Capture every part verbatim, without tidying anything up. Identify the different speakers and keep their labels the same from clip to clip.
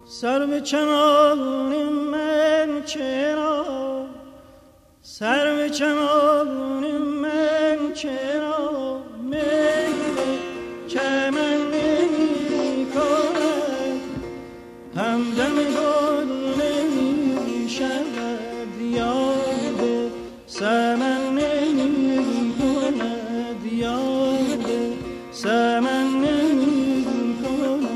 Speaker 1: سر به چمان من چرا، سر به چمان من چرا میل چمن نمی کند، همدم گل نمی شود، یاد سمن نمی کند، یاد سمن نمی کند.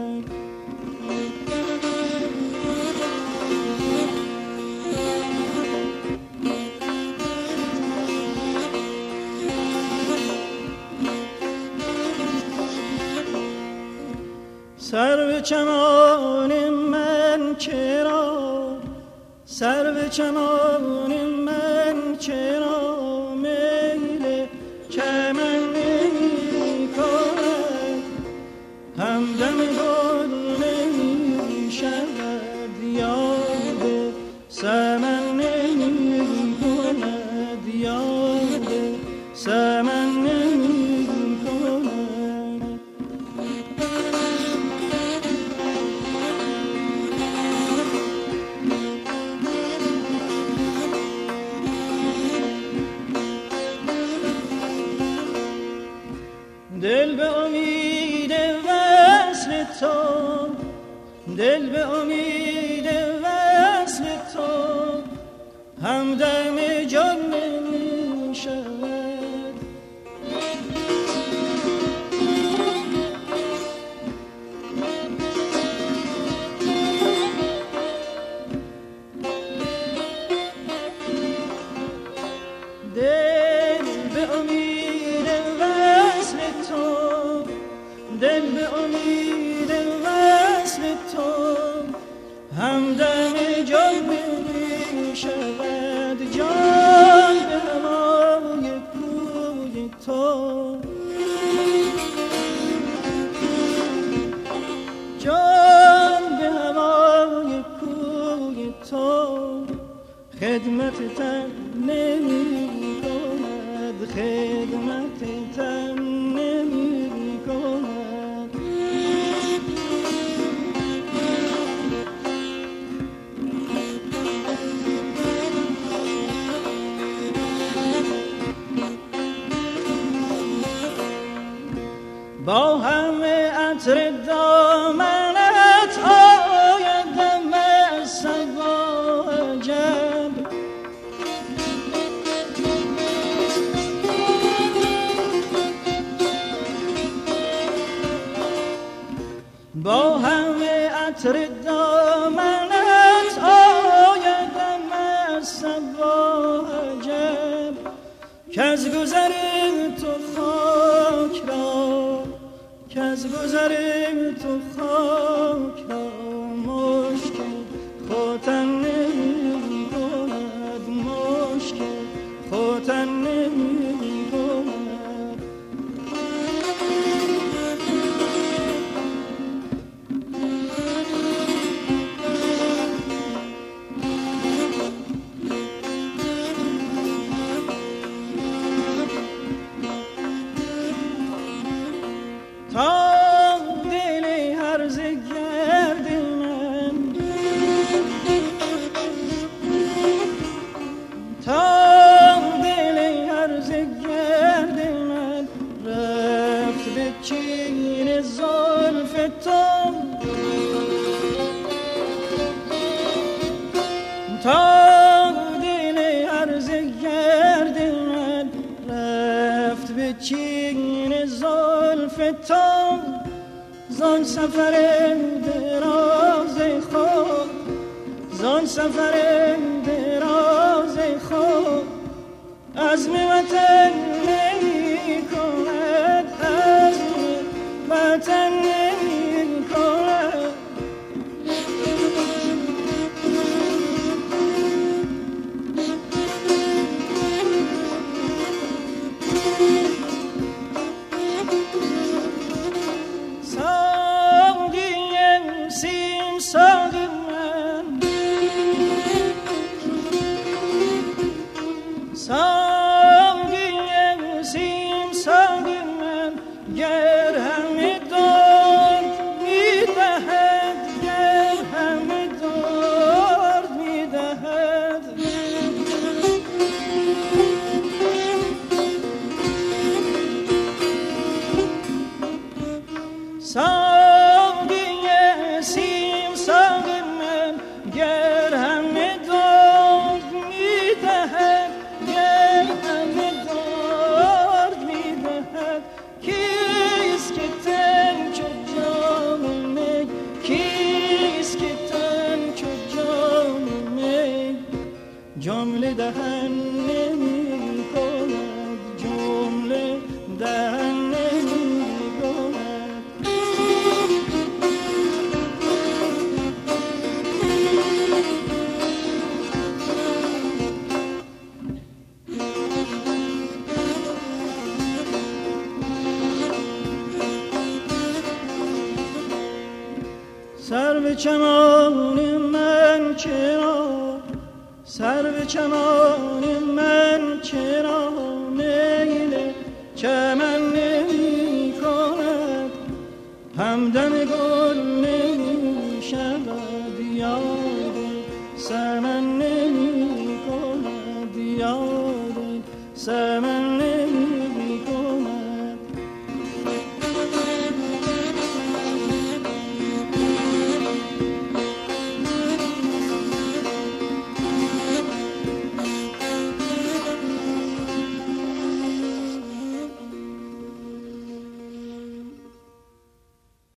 Speaker 1: سر به چمان من چرا، سر به چمان من چرا میل چمن نمی کند، همدم گل نمی شود، یاد سمن نمی کند، یاد سمن نمی کند. دل به امید وصل تو، دل به امید وصل تو، همدم جان نمی شود. دل به امید وصل تو، دل به امید وصل تو، همدم جان نمی شود، جان به هوای کوی تو، جان به هوای کوی تو، خدمت تن نمی کند، خدمت تن نمی کند. با همه عطر دامنت آیدم از صبا عجب، با همه عطر دامنت آیدم از صبا عجب، که از گذر تو خاک را، که از گذر تو خاک را مشکل خوتن نمی کند، مشکل خوتن نمی کند. تا دل هرزه گرد من، تا دل هرزه گرد من رفت به چین زلف تو، تا دل هرزه گرد من رفت به چین زلف تو، زان سفر دراز خود، زان سفر دراز خود، عزم وطن نمی کند، عزم وطن نمی کند. ساقیم سیم ساق من، ساقیم سیم ساق من، گر همه داد می دهد، گر به چمان من چرا، سر به چمان من چرا میل چمن نمی کند، همدم گل نمی شود، یاد سمن نمی کند، یاد سمن